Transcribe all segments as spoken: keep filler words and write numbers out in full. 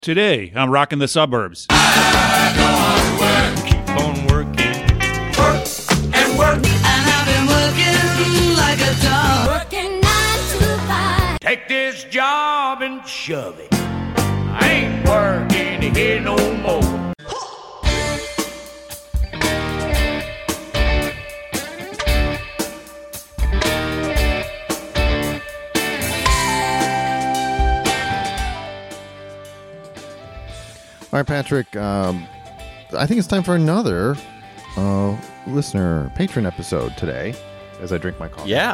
Today, I'm rocking the suburbs. I know how to work. Keep on working. Work and work. And I've been working like a dog. Working nine to five. Take this job and shove it. I ain't working here no more. All right, Patrick, um, I think it's time for another uh, listener patron episode today as I drink my coffee. Yeah.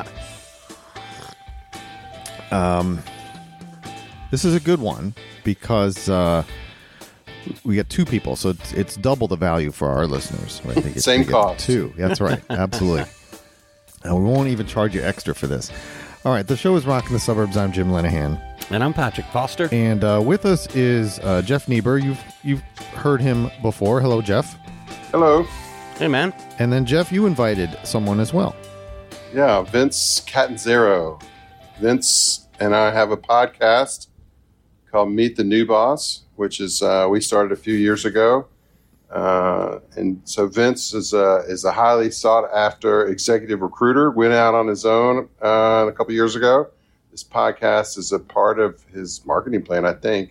Um, this is a good one because uh, we get two people, so it's, it's double the value for our listeners. Right? They get, Same they get cost. Two. That's right. Absolutely. And we won't even charge you extra for this. All right, the show is Rocking the Suburbs. I'm Jim Lenahan. And I'm Patrick Foster. And uh, with us is uh, Jeff Niebuhr. You've you've heard him before. Hello, Jeff. Hello. Hey, man. And then, Jeff, you invited someone as well. Yeah, Vince Catanzaro. Vince and I have a podcast called Meet the New Boss, which is uh, we started a few years ago. Uh, and so Vince is a, is a highly sought after executive recruiter. Went out on his own uh, a couple years ago. This podcast is a part of his marketing plan, I think.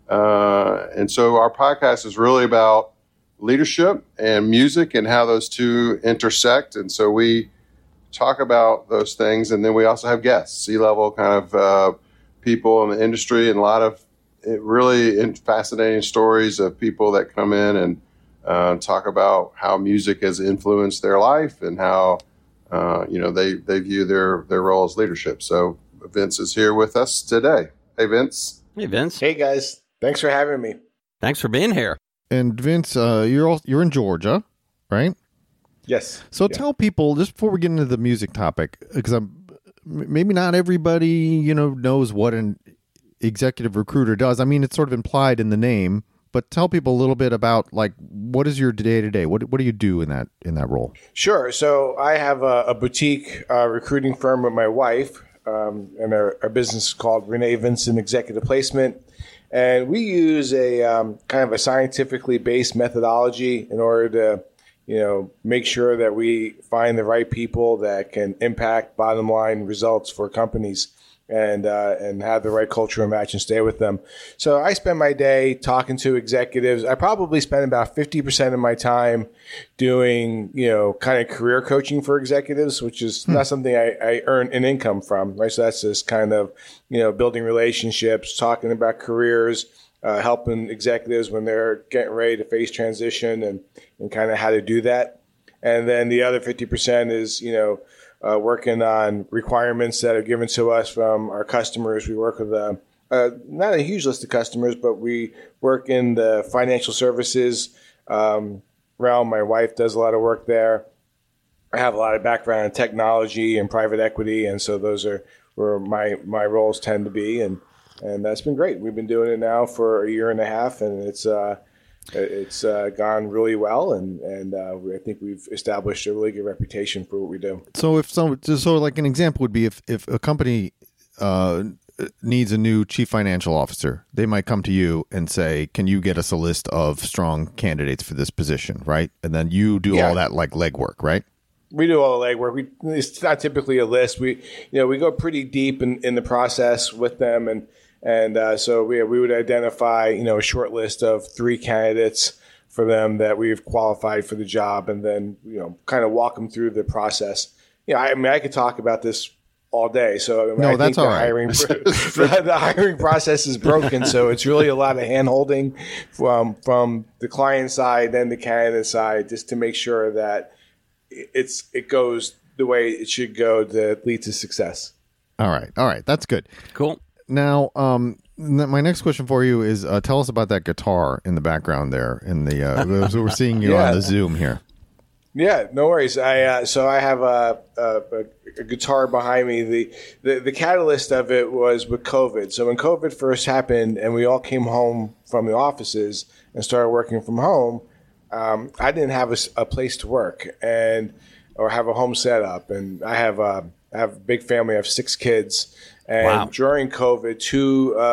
Uh, and so our podcast is really about leadership and music and how those two intersect. And so we talk about those things. And then we also have guests, C-level kind of uh, people in the industry, and a lot of really fascinating stories of people that come in and uh, talk about how music has influenced their life and how, uh, you know, they, they view their, their role as leadership. So Vince is here with us today. Hey, Vince. Hey, Vince. Hey, guys. Thanks for having me. Thanks for being here. And Vince, uh, you're all, you're in Georgia, right? Yes. So Yeah. tell people, just before we get into the music topic, because I'm maybe not everybody, you know, knows what an executive recruiter does. I mean, it's sort of implied in the name, but tell people a little bit about, like, what is your day to day? What what do you do in that in that role? Sure. So I have a, a boutique uh, recruiting firm with my wife, um, and our, our business is called Renee Vincent Executive Placement. And we use a um, kind of a scientifically based methodology in order to, you know, make sure that we find the right people that can impact bottom line results for companies, and uh, and have the right culture and match and stay with them. So I spend my day talking to executives. I probably spend about fifty percent of my time doing, you know, kind of career coaching for executives, which is not something I, I earn an income from, right? So that's just kind of, you know, building relationships, talking about careers, uh, helping executives when they're getting ready to face transition, and, and kind of how to do that. And then the other fifty percent is, you know, Uh, working on requirements that are given to us from our customers. We work with uh, uh, not a huge list of customers, but we work in the financial services um, realm. My wife does a lot of work there. I have a lot of background in technology and private equity, and so those are where my, my roles tend to be. And, and that's been great. We've been doing it now for a year and a half, and it's uh, It's uh, gone really well, and and uh, I think we've established a really good reputation for what we do. So, if some, so like an example would be if if a company uh, needs a new chief financial officer, they might come to you and say, "Can you get us a list of strong candidates for this position?" Right, and then you do Yeah. all that like legwork, right? We do all the legwork. We it's not typically a list. We you know we go pretty deep in, in the process with them, and. And uh, so we we would identify, you know, a short list of three candidates for them that we've qualified for the job, and then, you know, kind of walk them through the process. You know, I, I mean, I could talk about this all day. So I mean, no, I that's think all the right. hiring the, the hiring process is broken, so it's really a lot of hand holding from from the client side and the candidate side, just to make sure that it's it goes the way it should go to lead to success. All right, all right, that's good. Cool. Now, um, my next question for you is, uh, tell us about that guitar in the background there. In the uh, so we're seeing you Yeah. on the Zoom here. Yeah, no worries. I uh, so I have a, a, a guitar behind me. The, the the catalyst of it was with COVID. So when COVID first happened, and we all came home from the offices and started working from home, um, I didn't have a, a place to work and or have a home set up. And I have a I have a big family. I have six kids. And Wow. during COVID, two of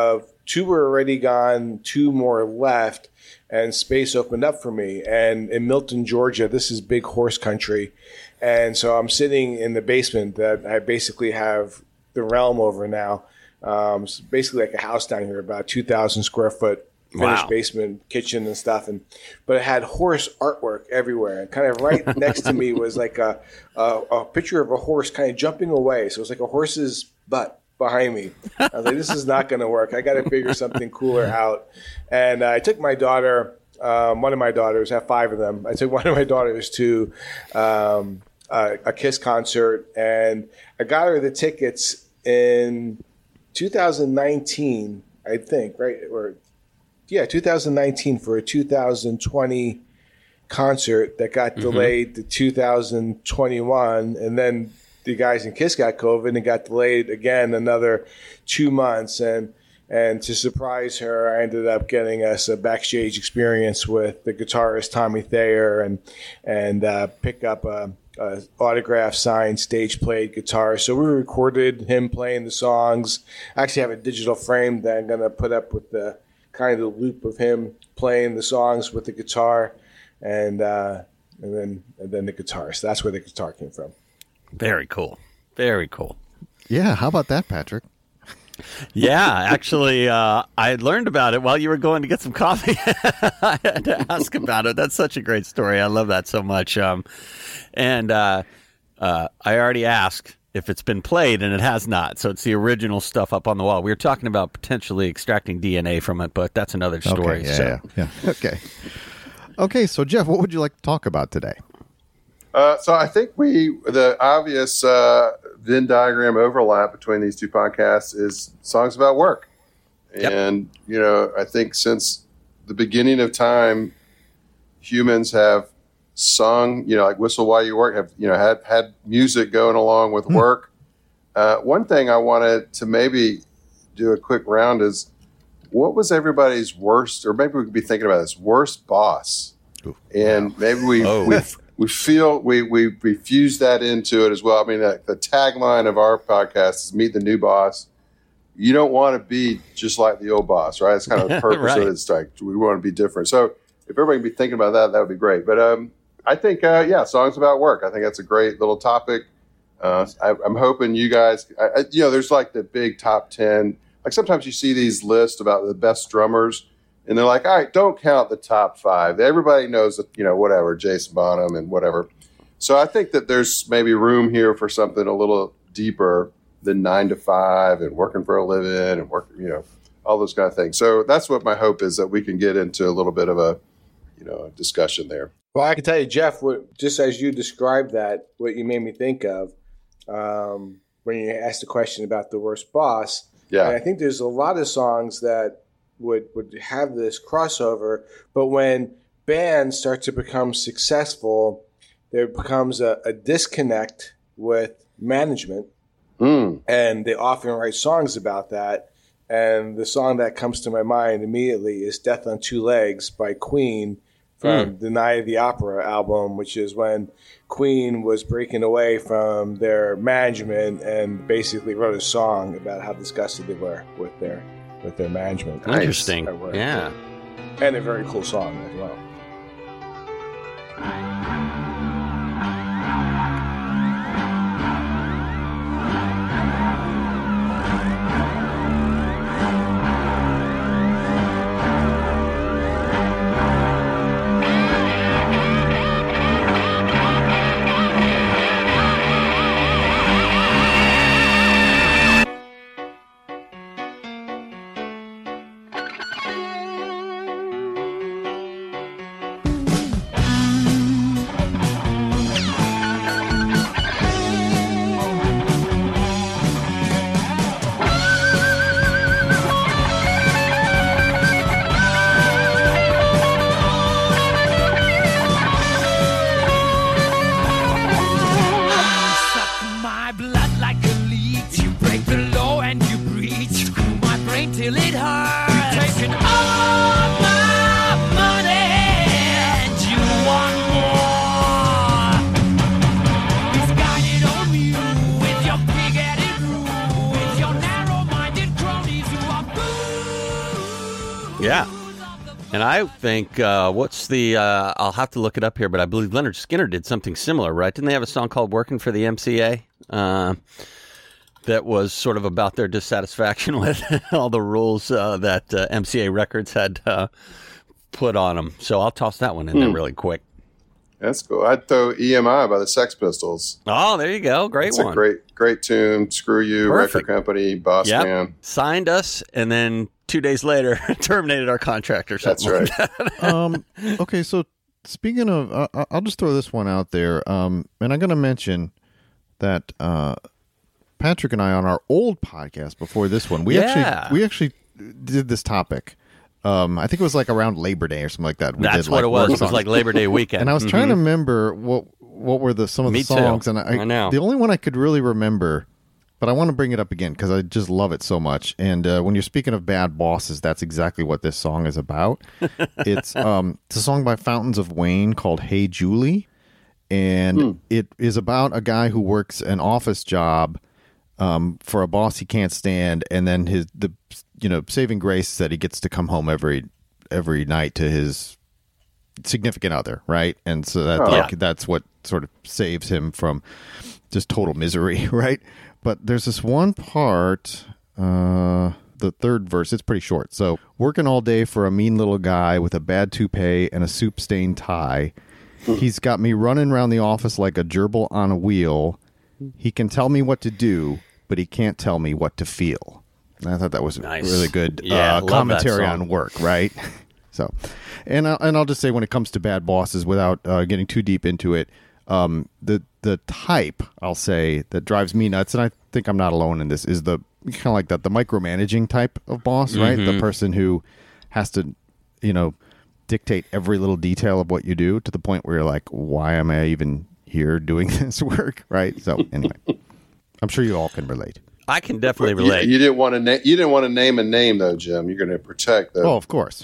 two were already gone, two more left, and space opened up for me. And in Milton, Georgia, this is big horse country. And so I'm sitting in the basement that I basically have the realm over now. Um, it's basically like a house down here, about two thousand square foot finished Wow. basement, kitchen and stuff. And but it had horse artwork everywhere. And kind of right next to me was like a, a, a picture of a horse kind of jumping away. So it was like a horse's butt behind me. I was like, this is not going to work. I got to figure something cooler out. And uh, I took my daughter, um, one of my daughters, I have five of them. I took one of my daughters to um, a, a Kiss concert, and I got her the tickets in two thousand nineteen, I think, right? Or yeah, two thousand nineteen for a two thousand twenty concert that got delayed to two thousand twenty-one, and then the guys in Kiss got COVID and got delayed again another two months. And and to surprise her, I ended up getting us a backstage experience with the guitarist Tommy Thayer and and uh, pick up a, a autograph signed stage played guitar. So we recorded him playing the songs. I actually have a digital frame that I'm gonna put up with the kind of the loop of him playing the songs with the guitar, and uh, and then and then the guitar. So that's where the guitar came from. Very cool. Very cool. Yeah, how about that, Patrick? Yeah, actually, uh, I learned about it while you were going to get some coffee. I had to ask about it. That's such a great story. I love that so much. Um, and uh, uh, I already asked if it's been played, and it has not. So it's the original stuff up on the wall. We were talking about potentially extracting D N A from it, but that's another story. Okay, yeah, so. yeah, yeah. Okay. Okay, so Jeff, what would you like to talk about today? Uh, so I think we the obvious uh, Venn diagram overlap between these two podcasts is songs about work, Yep. and you know I think since the beginning of time, humans have sung, you know, like "Whistle While You Work," have you know had had music going along with work. Uh, one thing I wanted to maybe do a quick round is what was everybody's worst, or maybe we could be thinking about this worst boss, and maybe we Oh. we we feel we we we fuse that into it as well. I mean, the, the tagline of our podcast is "Meet the New Boss." You don't want to be just like the old boss, right? It's kind of the purpose Right. of it. It's like we want to be different. So if everybody can be thinking about that, that would be great. But um, I think, uh, yeah, songs about work. I think that's a great little topic. Uh, I, I'm hoping you guys, I, I, you know, there's like the big top ten. Like sometimes you see these lists about the best drummers, and they're like, all right, don't count the top five. Everybody knows that, you know, whatever, Jason Bonham and whatever. So I think that there's maybe room here for something a little deeper than nine to five and working for a living and work, you know, all those kind of things. So that's what my hope is, that we can get into a little bit of a, you know, discussion there. Well, I can tell you, Jeff, what, just as you described that, what you made me think of um, when you asked the question about the worst boss. Yeah. And I think there's a lot of songs that would, would have this crossover, but when bands start to become successful, there becomes a, a disconnect with management, Mm. and they often write songs about that. And the song that comes to my mind immediately is Death on Two Legs by Queen from the Night of the Opera album, which is when Queen was breaking away from their management and basically wrote a song about how disgusted they were with their with their management. Interesting. At work. Yeah. And a very cool song as well. And I think, uh, what's the, uh, I'll have to look it up here, but I believe Leonard Skinner did something similar, right? Didn't they have a song called Working for the M C A? Uh, that was sort of about their dissatisfaction with all the rules uh, that uh, M C A Records had uh, put on them. So I'll toss that one in hmm. there really quick. That's cool. I'd throw E M I by the Sex Pistols. Oh, there you go. Great That's one. A great, great tune. Screw You, Perfect. Record Company, Boss yep. Man. Signed us, and then two days later, terminated our contract or something. That's right. Like that. um, okay, so speaking of, uh, I'll just throw this one out there, um, and I'm going to mention that uh, Patrick and I on our old podcast before this one, we yeah. actually we actually did this topic. Um, I think it was like around Labor Day or something like that. We That's did, what like, it was. It was songs. like Labor Day weekend. And I was mm-hmm. trying to remember what what were the some of Me the songs, too. and I, I know. the only one I could really remember, but I want to bring it up again because I just love it so much. And uh, when you're speaking of bad bosses, that's exactly what this song is about. it's um, it's a song by Fountains of Wayne called "Hey Julie," and hmm. it is about a guy who works an office job um, for a boss he can't stand, and then his the you know saving grace is that he gets to come home every. every night to his significant other, right? And so that oh, like, yeah. that's what sort of saves him from just total misery, right? But there's this one part, uh, the third verse, it's pretty short. So, working all day for a mean little guy with a bad toupee and a soup-stained tie. He's got me running around the office like a gerbil on a wheel. He can tell me what to do, but he can't tell me what to feel. I thought that was nice. really good yeah, uh, commentary on work, right? So, and I'll, and I'll just say when it comes to bad bosses, without uh, getting too deep into it, um, the the type I'll say that drives me nuts, and I think I'm not alone in this, is the kind of like that the micromanaging type of boss, mm-hmm. right? The person who has to, you know, dictate every little detail of what you do to the point where you're like, why am I even here doing this work, right? So anyway, I'm sure you all can relate. I can definitely relate. You, you didn't want to na- you didn't want to name a name though, Jim. You're going to protect the. Oh, of course.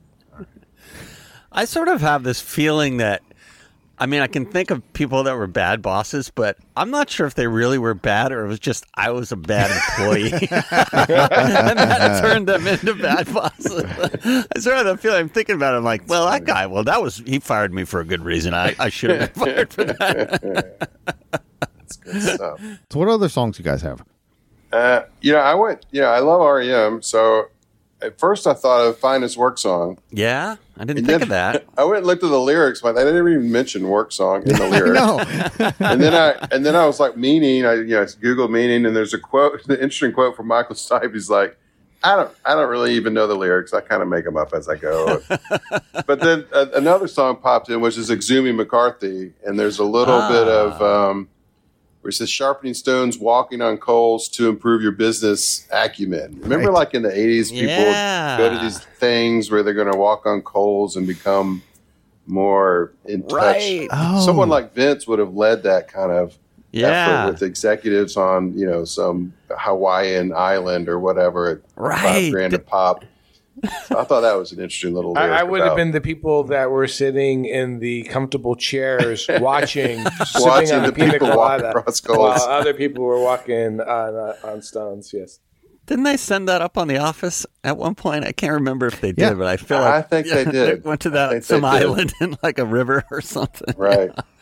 I sort of have this feeling that, I mean, I can think of people that were bad bosses, but I'm not sure if they really were bad or it was just I was a bad employee. And that turned them into bad bosses. I sort of have the feeling, I'm thinking about it, I'm like, well, that guy, well, that was, he fired me for a good reason. I, I should have been fired for that. That's good stuff. So what other songs you guys have? Uh, you know, I went, yeah, I love R E M. So at first I thought of Finest Work Song. Yeah, I didn't and think then, of that. I went and looked at the lyrics, but they didn't even mention work song in the lyrics. No. and then I and then I was like, meaning, I you know, Googled meaning, and there's a quote, an interesting quote from Michael Stipe. He's like, I don't, I don't really even know the lyrics. I kind of make them up as I go. But then uh, another song popped in, which is Exhuming McCarthy, and there's a little ah. bit of. Um, where it says sharpening stones, walking on coals to improve your business acumen. Remember, right. like in the eighties, people yeah. would go to these things where they're going to walk on coals and become more in touch. Right. Oh. Someone like Vince would have led that kind of yeah. effort with executives on, you know, some Hawaiian island or whatever at right. five grand a pop. So I thought that was an interesting little lyric. I, I would about. have been the people that were sitting in the comfortable chairs watching, watching sipping on the a pina people walk colada, across coals. while other people were walking on uh, on stones. Yes. Didn't they send that up on The Office at one point? I can't remember if they did, yeah. but I feel like I think yeah, they did. They went to that some island in like a river or something. Right. Yeah.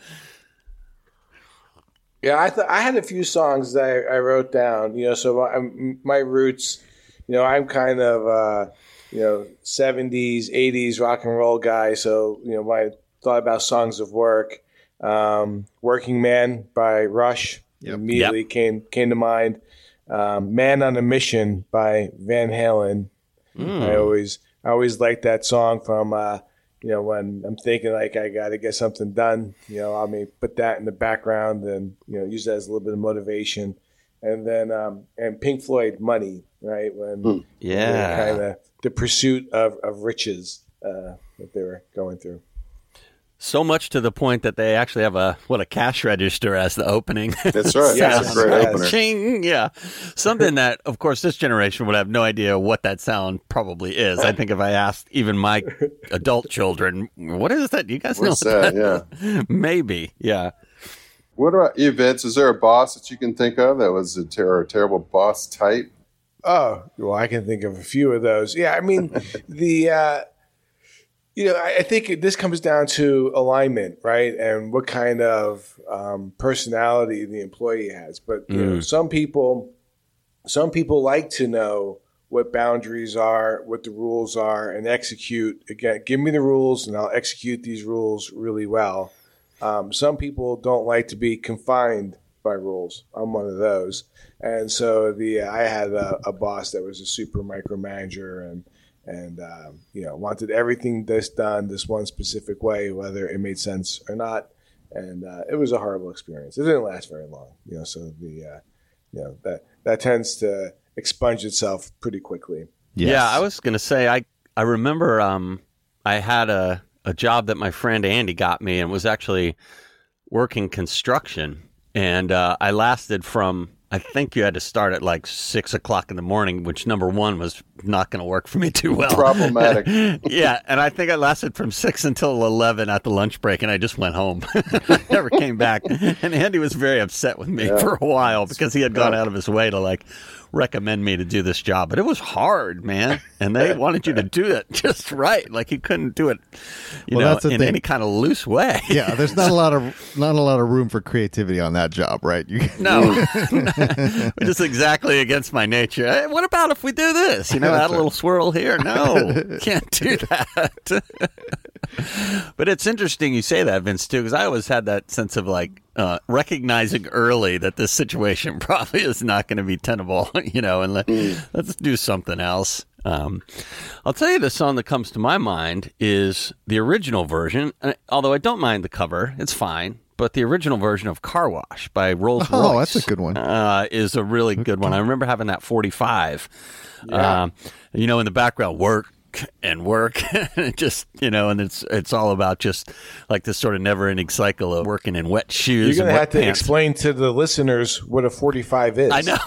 Yeah, I th- I had a few songs that I, I wrote down. You know, so my, my roots. You know, I'm kind of. Uh, you know, seventies, eighties rock and roll guy. So, you know, when I thought about songs of work, um, Working Man by Rush yep. immediately yep. came came to mind. Um, Man on a Mission by Van Halen. Mm. I always I always liked that song from, uh, you know, when I'm thinking like I got to get something done, you know, I mean, put that in the background and, you know, use that as a little bit of motivation. And then, um, and Pink Floyd, Money, right? When mm. yeah, kind of the pursuit of, of riches uh, that they were going through. So much to the point that they actually have a what a cash register as the opening. That's right. Yes. That's a great Yes. opener. Ching, yeah. Something that, of course, this generation would have no idea what that sound probably is. I think if I asked even my adult children, what is that? You guys What's know that? that? Yeah. Maybe, yeah. What about you, Vince? Is there a boss that you can think of that was a, ter- a terrible boss type? Oh, well, I can think of a few of those. Yeah, I mean, the uh, You know, I, I think this comes down to alignment, right? And what kind of um, personality the employee has. But you know, some people, some people like to know what boundaries are, what the rules are, and execute. Again, give me the rules, and I'll execute these rules really well. Um, some people don't like to be confined by rules. I'm one of those. And so the I had a, a boss that was a super micromanager and and um, you know wanted everything this done this one specific way, whether it made sense or not. And uh, it was a horrible experience. It didn't last very long, you know. So the uh, you know that that tends to expunge itself pretty quickly. Yes. Yeah, I was going to say I I remember um, I had a a job that my friend Andy got me and was actually working construction, and uh, I lasted from. I think you had to start at like six o'clock in the morning, which number one was not going to work for me too well. Problematic. Yeah, and I think I lasted from six until eleven at the lunch break, and I just went home. I never came back. And Andy was very upset with me Yeah. for a while because he had gone out of his way to like recommend me to do this job. But it was hard, man, and they wanted you to do it just right. Like you couldn't do it, you Well, know, that's the in thing. any kind of loose way. Yeah, there's not a lot of not a lot of room for creativity on that job, right? You, No, which is exactly against my nature. Hey, what about if we do this? You know, add a little swirl here. No, can't do that. But it's interesting you say that, Vince, too, because I always had that sense of like uh, recognizing early that this situation probably is not going to be tenable, you know, and let, let's do something else. Um, I'll tell you the song that comes to my mind is the original version, and although I don't mind the cover, it's fine. But the original version of Car Wash by Rolls Royce Oh, that's a good one. uh, is a really good one. I remember having that forty-five. Um, you know, in the background, work and work, and it just you know, and it's it's all about just like this sort of never-ending cycle of working in wet shoes. You're going and to wet have to pants. explain to the listeners what a forty-five is. I know.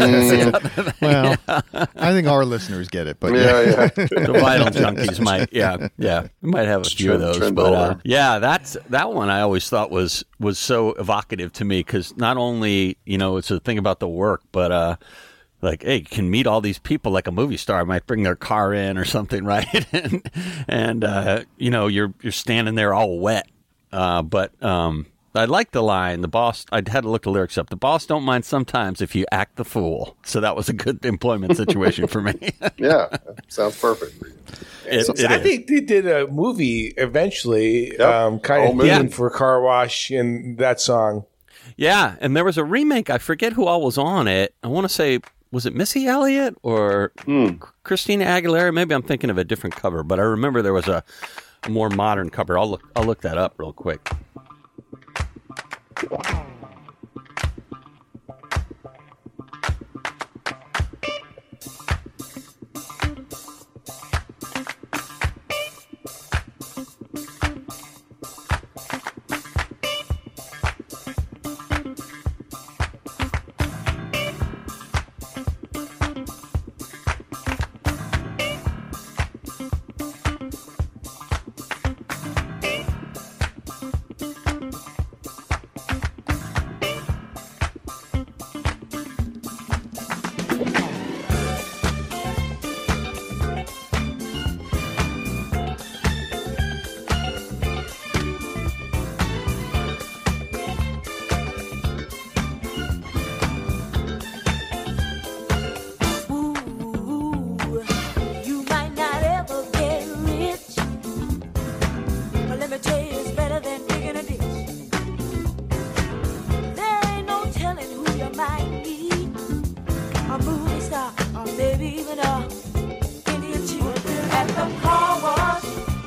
well, I think our listeners get it, but Yeah, yeah. The vinyl junkies might, yeah, yeah, we might have a few of trend- those, trend but uh, over. yeah, that's that one. I always thought was was so evocative to me because not only you know it's a thing about the work, but uh, like, hey, you can meet all these people like a movie star might bring their car in or something, right? and and uh, you know you're you're standing there all wet, uh, but. Um, I like the line, the boss, I had to look the lyrics up. The boss don't mind sometimes if you act the fool. So that was a good employment situation for me. Yeah, sounds perfect. It, it I is. think they did a movie eventually, Yep. um, kind Whole of movie. themed for Car Wash in that song. Yeah, and there was a remake. I forget who all was on it. I want to say, was it Missy Elliott or Christina Aguilera? Maybe I'm thinking of a different cover, but I remember there was a, a more modern cover. I'll look. I'll look that up real quick. Ooh, you might not ever get rich, but let me tell you, it's better than digging a ditch. There ain't no telling who you might be, a movie star, or maybe even a Indian chief at the car wash.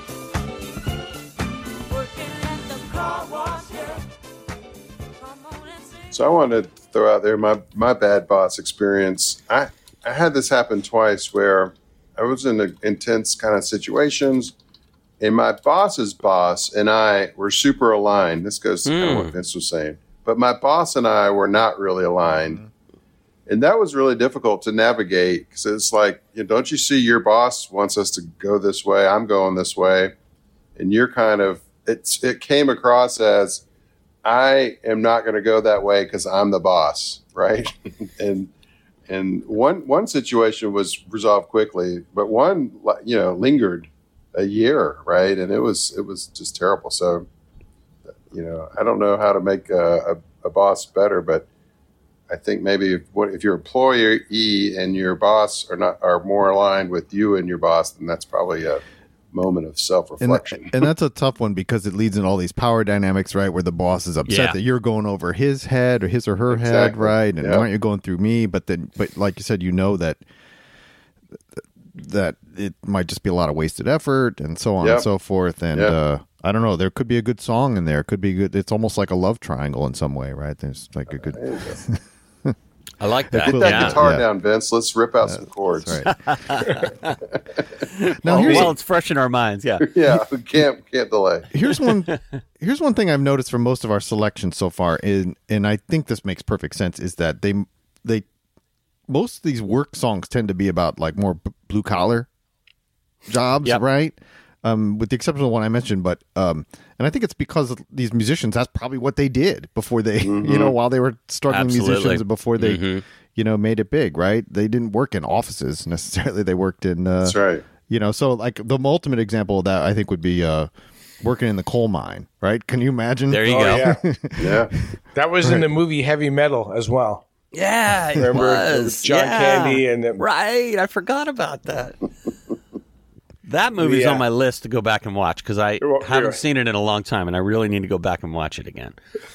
Working at the car wash, yeah. Come on and sing. So I wanted to throw out there my my bad boss experience. I I had this happen twice where I was in a, intense kind of situations, and my boss's boss and I were super aligned. This goes to kind of what Vince was saying, but my boss and I were not really aligned, and that was really difficult to navigate because it's like, you know, don't you see your boss wants us to go this way? I'm going this way, and you're kind of it's it came across as I am not going to go that way because I'm the boss, right? and and one one situation was resolved quickly, but one you know lingered a year, right? And it was it was just terrible. So, you know, I don't know how to make a, a, a boss better, but I think maybe if, what, if your employee and your boss are not are more aligned with you and your boss, then that's probably a moment of self-reflection. And, and that's a tough one because it leads in all these power dynamics, right? Where the boss is upset Yeah. that you're going over his head or his or her head, Exactly. right? And Yep. why aren't you going through me? But then, but like you said, you know that that it might just be a lot of wasted effort and so on Yep. and so forth. And Yep. uh, I don't know. There could be a good song in there. Could be good. It's almost like a love triangle in some way, right? There's like a good. There you go. I like that. Get that yeah. guitar Yeah. down, Vince. Let's rip out some chords. That's right. now Well, here's well, it's fresh in our minds. Yeah. Yeah, we can't can't delay. here's one here's one thing I've noticed from most of our selections so far, and and I think this makes perfect sense, is that they they most of these work songs tend to be about like more b- blue collar jobs, Yep. right? Um, with the exception of the one I mentioned, but um, and I think it's because of these musicians, that's probably what they did before they, you know, while they were struggling Absolutely. musicians, before they, Mhm. you know, made it big, right? They didn't work in offices necessarily; they worked in, uh, That's right. you know, so like the ultimate example of that, I think, would be uh, working in the coal mine, right? Can you imagine? There you Oh, go. yeah. Yeah. That was in the movie Heavy Metal as well. Yeah, it Remember was. John yeah. Candy and them- right. I forgot about that. That movie's Yeah. on my list to go back and watch because I Well, haven't yeah. seen it in a long time, and I really need to go back and watch it again.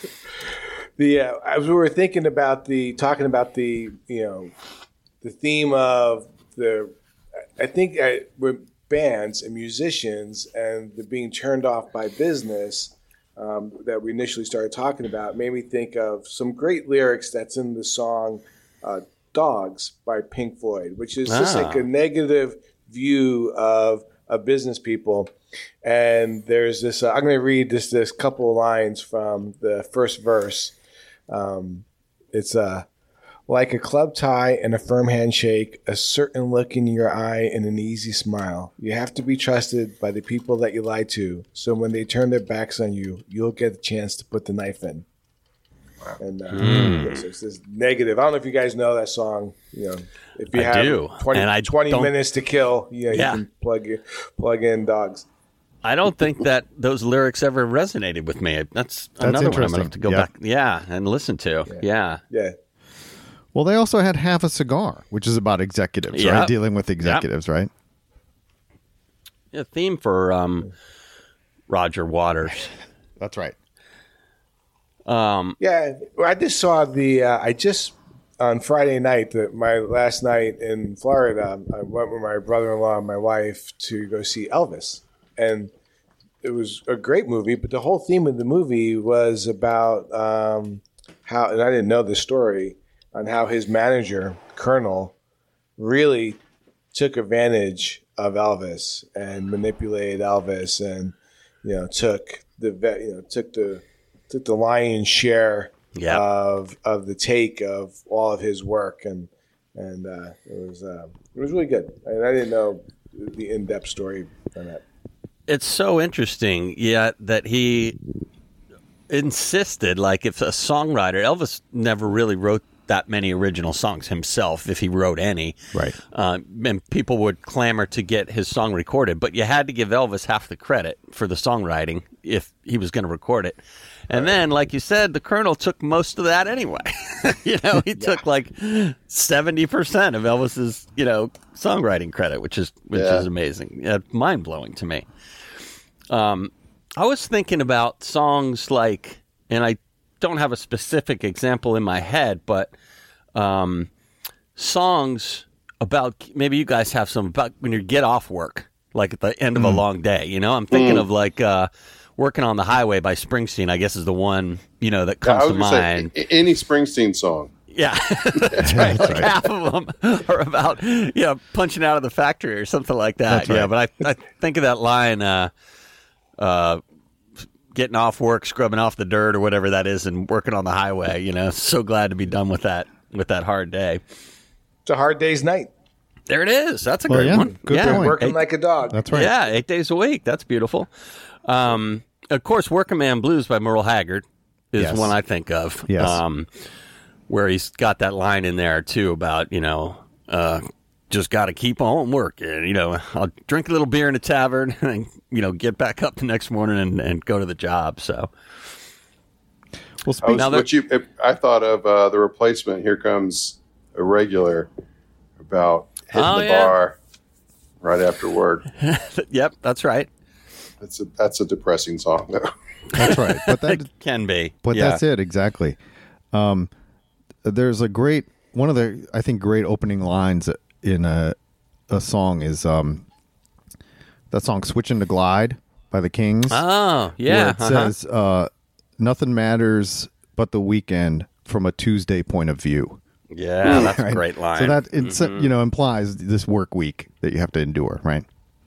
The uh, as we were thinking about the talking about the you know the theme of the I think uh, with bands and musicians and the being turned off by business um, that we initially started talking about made me think of some great lyrics that's in the song uh, "Dogs" by Pink Floyd, which is just Ah. like a negative view of of business people. And there's this. Uh, I'm going to read this this couple of lines from the first verse. Um, it's uh, like a club tie and a firm handshake, a certain look in your eye and an easy smile. You have to be trusted by the people that you lie to. So when they turn their backs on you, you'll get a chance to put the knife in. And uh, it's, it's this negative. I don't know if you guys know that song. You know, if you I have do, twenty, and I twenty don't- minutes to kill, you know, Yeah. you can plug in, plug in Dogs. I don't think that those lyrics ever resonated with me. That's, another one I'm going to interesting. have to go Yeah. back, yeah, and listen to. Yeah, Yeah. Well, they also had Half a Cigar, which is about executives, Yep. right? Dealing with executives, right? yeah. Theme for um, Roger Waters. That's right. Um, Yeah, well, I just saw the. Uh, I just on Friday night, the, my last night in Florida, I went with my brother-in-law and my wife to go see Elvis, and it was a great movie. But the whole theme of the movie was about um, how, and I didn't know the story on how his manager Colonel really took advantage of Elvis and manipulated Elvis, and you know took the ve- you know took the took the lion's share Yeah. of of the take of all of his work, and and uh, it was uh, it was really good. And I didn't know the in depth story on that. it's so interesting, yeah, that he insisted, like, if a songwriter, Elvis never really wrote that many original songs himself, if he wrote any. Right. Uh, and people would clamor to get his song recorded, but you had to give Elvis half the credit for the songwriting if he was going to record it. And then, like you said, the Colonel took most of that anyway. you know, he took like seventy percent of Elvis's, you know, songwriting credit, which is which Yeah. is amazing, yeah, mind blowing to me. Um, I was thinking about songs like, and I don't have a specific example in my head, but um, songs about, maybe you guys have some about when you get off work, like at the end of a long day. You know, I'm thinking of like uh, "Working on the Highway" by Springsteen. I guess is the one, you know, that Yeah, I comes was to gonna mind. say, a- any Springsteen song. Yeah, that's right. Like half of them are about, you know, punching out of the factory or something like that. That's Yeah, right. but I, I think of that line, uh, uh, getting off work, scrubbing off the dirt or whatever that is, and working on the highway. You know, so glad to be done with that with that hard day. It's a hard day's night. There it is. That's a Well, great yeah, one. good yeah, point. Working Eight- like a dog. That's right. Yeah, eight days a week. That's beautiful. Um, of course, "Working Man Blues" by Merle Haggard is Yes. one I think of. Yes. Um, where he's got that line in there too about, you know, uh, just got to keep on working. You know, I'll drink a little beer in a tavern and, you know, get back up the next morning and, and go to the job. So, Well, I, speak, was, Now what you, I thought of uh, The Replacement. Here comes a regular about hitting Oh, the yeah. bar right after work. yep, that's right. That's a that's a depressing song, though. that's right. But that Can be. But yeah. that's it exactly. Um, there's a great one of the I think great opening lines in a a song is um, that song "Switching to Glide" by the Kings. Oh, yeah. where it uh-huh. says uh, nothing matters but the weekend from a Tuesday point of view. Yeah, that's a Right? great line. So that it's Mhm. you know implies this work week that you have to endure, right?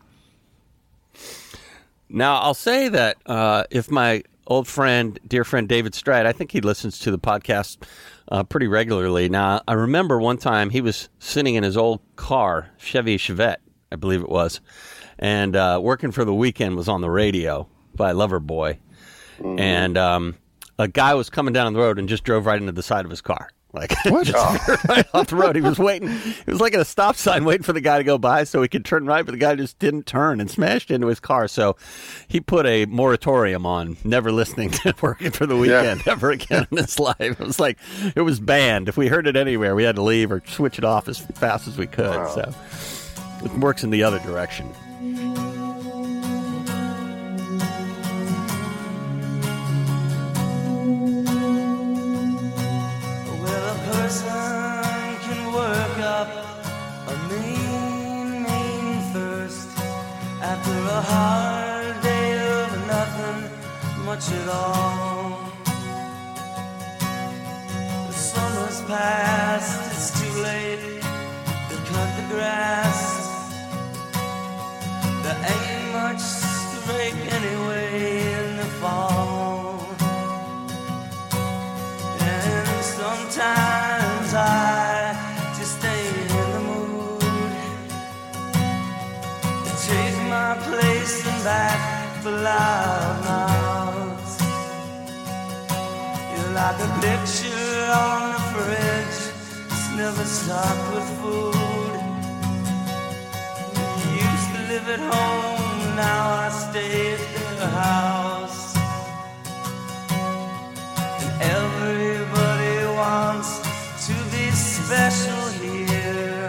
Now, I'll say that uh, if my old friend, dear friend David Stride, I think he listens to the podcast uh, pretty regularly. Now, I remember one time he was sitting in his old car, Chevy Chevette, I believe it was, and uh, Working for the Weekend was on the radio by Loverboy. Mm-hmm. And um, a guy was coming down the road and just drove right into the side of his car. Like, What? just veered right off the road. He was waiting. He was like at a stop sign waiting for the guy to go by so he could turn right, but the guy just didn't turn and smashed into his car. So he put a moratorium on never listening to Working for the Weekend Yeah. ever again in his life. It was like, it was banned. If we heard it anywhere, we had to leave or switch it off as fast as we could. Wow. So it works in the other direction. Well, a person can work up a mean, mean thirst after a hard day of nothing much at all. The summer's past, it's too late to cut the grass. There ain't much to rake anyway in the fall. And sometimes I just ain't in the mood to take my place and back for loud mouths. You're like a picture on the fridge, it's never stocked with food. You used to live at home, now I stay at their house. Everybody wants to be special here.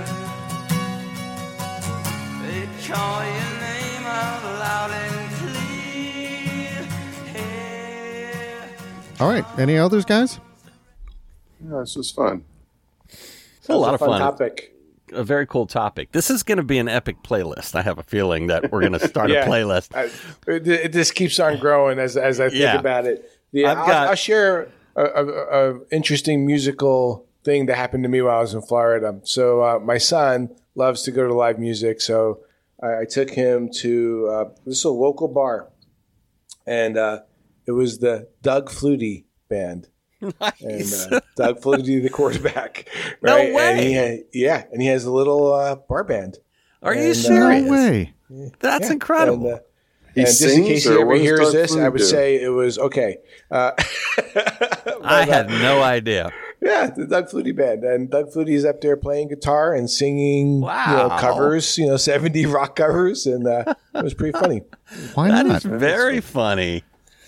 They call your name out loud and clear. Here. All right. Any others, guys? Yeah, this was fun. It's a lot of fun fun. topic. A very cool topic. This is going to be an epic playlist. I have a feeling that we're going to start Yeah. a playlist. I, it, it just keeps on growing as as I think Yeah. about it. Yeah, I've I'll, got- I'll share a, a, a interesting musical thing that happened to me while I was in Florida. So uh, my son loves to go to live music, so I, I took him to uh, this is a local bar, and uh, it was the Doug Flutie band. Nice. And uh, Doug Flutie, the quarterback. No right? way. And he had, yeah, and he has a little uh, bar band. Are you And, uh, serious? No way. That's Yeah. incredible. And, uh, He and just in sings, case or he ever what does hears Doug this, I Flutie would do? say it was okay. Uh, I had no idea. yeah, the Doug Flutie band, and Doug Flutie's up there playing guitar and singing, you know, Wow. covers, you know, seventy rock covers, and uh, it was pretty funny. Why That not? is very funny.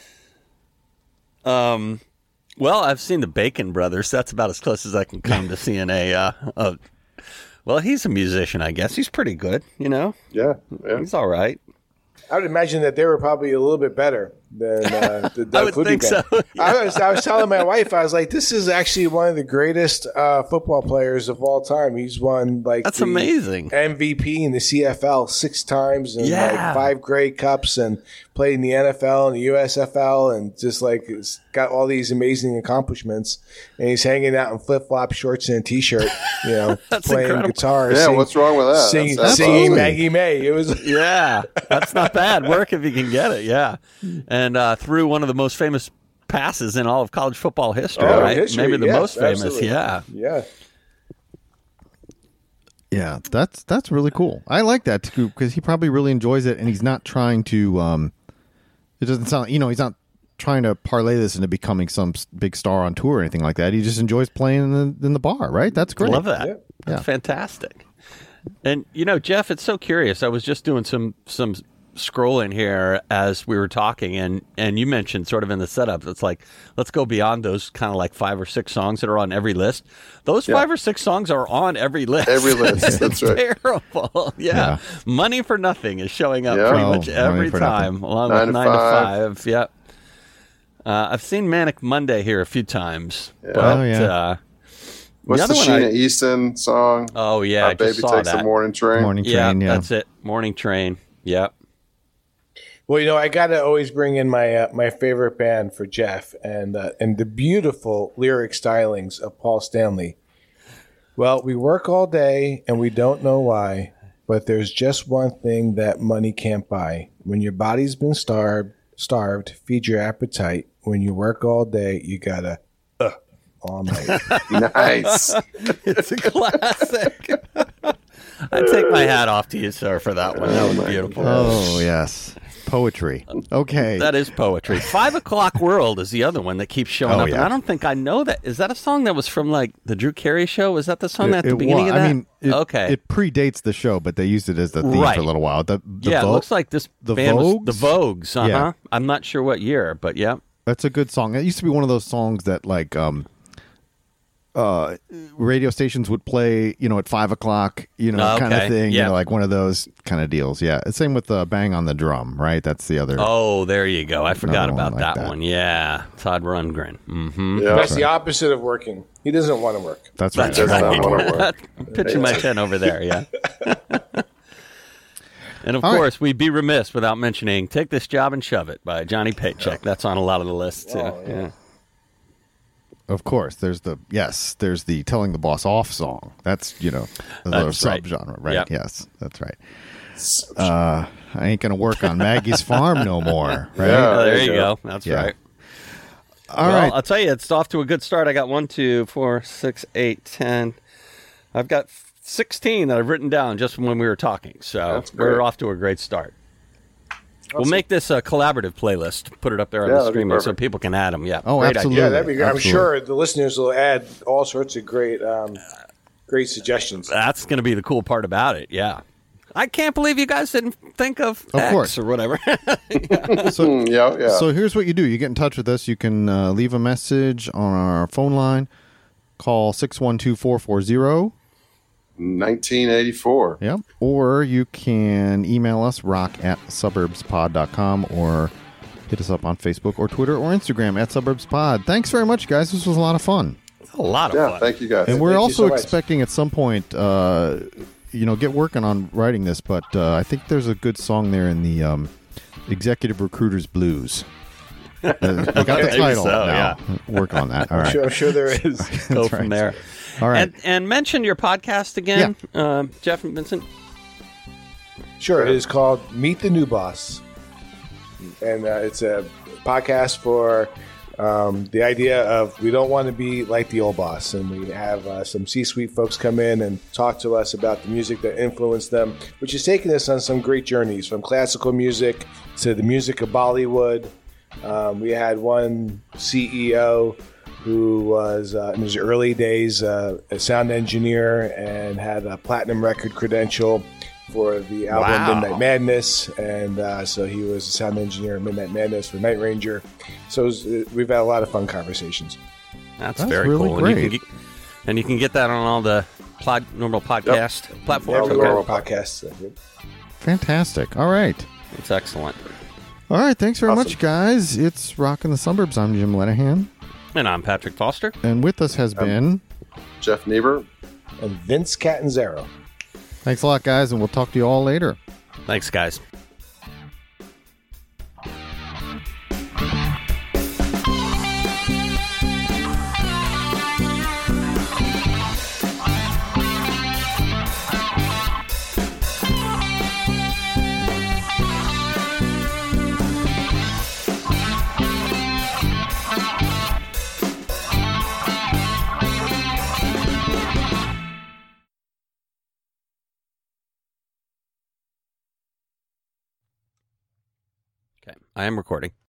Um, well, I've seen the Bacon Brothers. That's about as close as I can come to seeing a. Uh, a well, he's a musician, I guess. He's pretty good. You know, Yeah, yeah. he's all right. I would imagine that they were probably a little bit better than uh, the Doug would Flutie think band. so, I was I was telling my wife, I was like, this is actually one of the greatest uh, football players of all time. He's won like That's the amazing. M V P in the C F L six times and Yeah. like five Grey Cups and played in the N F L and the U S F L and just like it's got all these amazing accomplishments. And he's hanging out in flip flop shorts and a t shirt, you know, That's playing incredible. guitar. Yeah, sing- what's wrong with that? Singing, That's- that's singing awesome. Maggie May. It was Yeah, that's not bad work if you can get it. Yeah, and uh, threw one of the most famous passes in all of college football history. Oh, right? history, Maybe the yes, most famous. absolutely. Yeah. yeah. Yeah, that's that's really cool. I like that too because he probably really enjoys it, and he's not trying to. Um, it doesn't sound, you know, he's not trying to parlay this into becoming some s- big star on tour or anything like that. He just enjoys playing in the in the bar, right? That's great. Love that. Yeah. That's Yeah. fantastic. And you know, Jeff, it's so curious. I was just doing some some scrolling here as we were talking, and and you mentioned sort of in the setup, it's like, let's go beyond those kind of like five or six songs that are on every list. Those Yeah. five or six songs are on every list. Every list, that's right. Terrible. Yeah. Yeah. Money for Nothing is showing up Yeah. pretty Oh, much Money every for time, Nothing. along Nine with to Nine to Five. Five. Yep. Uh, I've seen Manic Monday here a few times, but Oh, yeah. uh, What's the the, other one Sheena I- Easton song? oh yeah, Our I just Baby saw Takes that. the Morning Train. Morning yeah, train. Yeah, that's it. Morning Train. Yep. Well, you know, I got to always bring in my uh, my favorite band for Jeff and uh, and the beautiful lyric stylings of Paul Stanley. Well, we work all day and we don't know why, but there's just one thing that money can't buy. When your body's been starved, starved, feed your appetite. When you work all day, you gotta uh, all night. Nice. It's a classic. I take my hat off to you, sir, for that one. That was beautiful. Oh yes, poetry. Okay. That is poetry. Five O'Clock World is the other one that keeps showing Oh, up. And yeah. I don't think I know that. Is that a song that was from like the Drew Carey show? Was that the song at the It beginning wa- of that? I mean, it, okay. It predates the show, but they used it as the theme Right. for a little while. The, the yeah, Vo- it looks like this the band was Vogues? the Vogues. Uh huh. Yeah. I'm not sure what year, but yeah. That's a good song. It used to be one of those songs that like um uh radio stations would play, you know, at five o'clock, you know, Oh, kind of okay. thing. You Yeah. know, like one of those kind of deals. Yeah. Same with uh, Bang on the Drum, right? That's the other. Oh, there you go. I forgot Another one about like that, that. one. Yeah, Todd Rundgren. Mm-hmm. Yeah. That's the opposite of working. He doesn't want to work. That's right. Does not want to work. Pitching my tent over there, yeah. And of All right. course, we'd be remiss without mentioning "Take This Job and Shove It" by Johnny Paycheck. That's on a lot of the lists too. Oh, yeah. Of course, there's the yes, there's the "Telling the Boss Off" song. That's you know another That's right. subgenre, right? Yep. Yes, that's right. Uh, I ain't gonna work on Maggie's farm no more, right? Yeah. Oh, there, there you you go. go. That's Yeah. right. All well, right. I'll tell you, it's off to a good start. I got one, two, four, six, eight, ten. I've got sixteen that I've written down just from when we were talking. So That's great. we're off to a great start. We'll make this a collaborative playlist. Put it up there on Yeah, the that'd be streaming so perfect. people can add them. Yeah. Oh, great absolutely. idea. Yeah, that'd be great. I'm Absolutely. sure the listeners will add all sorts of great, um, great suggestions. That's going to be the cool part about it. Yeah. I can't believe you guys didn't think of, Of X course. or whatever. Hmm, yeah, yeah. So here's what you do: you get in touch with us. You can uh, leave a message on our phone line. Call six one two four four zero. nineteen eighty-four. Yep. Or you can email us, rock at suburbspod dot com, or hit us up on Facebook or Twitter or Instagram at suburbspod. Thanks very much, guys. This was a lot of fun. a lot of Yeah, fun. thank you guys. And we're Thank you also so much. expecting at some point, uh, you know, get working on writing this, but uh, I think there's a good song there in the um, Executive Recruiters Blues. Uh, we got the Maybe title so, now. Work on that. All I'm, right. sure, I'm sure there is. Go That's from right. there. All right. And, and mention your podcast again, um, Jeff and Vincent. Sure, it is called Meet the New Boss, and uh, it's a podcast for um, the idea of we don't want to be like the old boss, and we have uh, some C-suite folks come in and talk to us about the music that influenced them, which has taken us on some great journeys from classical music to the music of Bollywood. Um, we had one C E O who was uh, in his early days uh, a sound engineer and had a platinum record credential for the album Wow. Midnight Madness, and uh, so he was a sound engineer at Midnight Madness for Night Ranger. So it was, uh, we've had a lot of fun conversations. That's, That's very really cool. And you, great. can get, and you can get that on all the pod, normal podcast platforms. Yeah, Okay. normal podcasts. uh, yep. Fantastic. All right. That's excellent. All right. Thanks very Awesome. much, guys. It's Rockin' the Suburbs. I'm Jim Lenahan. And I'm Patrick Foster. And with us has been. Jeff Niebuhr. And Vince Catanzaro. Thanks a lot, guys, and we'll talk to you all later. Thanks, guys. Okay, I am recording.